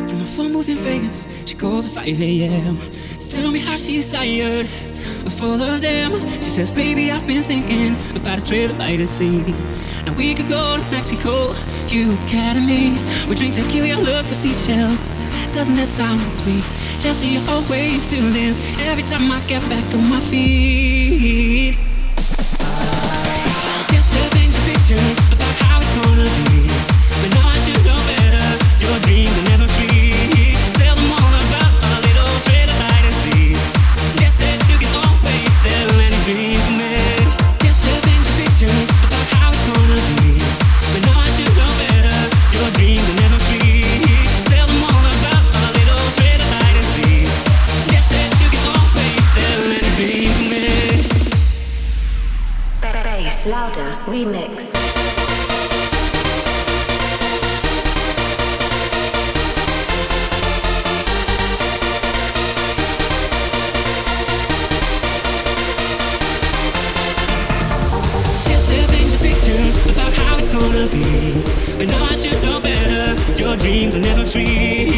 From a phone booth in Vegas, she calls at 5 a.m. to tell me how she's tired of all of them. She says, baby, I've been thinking about a trip by the sea. Now we could go to Mexico, you Academy. We drink tequila, look for seashells. Doesn't that sound sweet? Jesse, you always do this every time I get back on my feet. Jesse paints the pictures about how it's gonna be, but now I should know better. Your dreams are never free. Tell them all about our little trailer by the sea. Jesse, you can always sell any dream for me. Jesse paints the pictures about how it's gonna be, but now I should know better. Your dreams are never free. Tell them all about our little trailer by the sea. Jesse, you can always sell any dream for me. Bass Louder Remix. About how it's gonna be, but now I should know better. Your dreams are never free.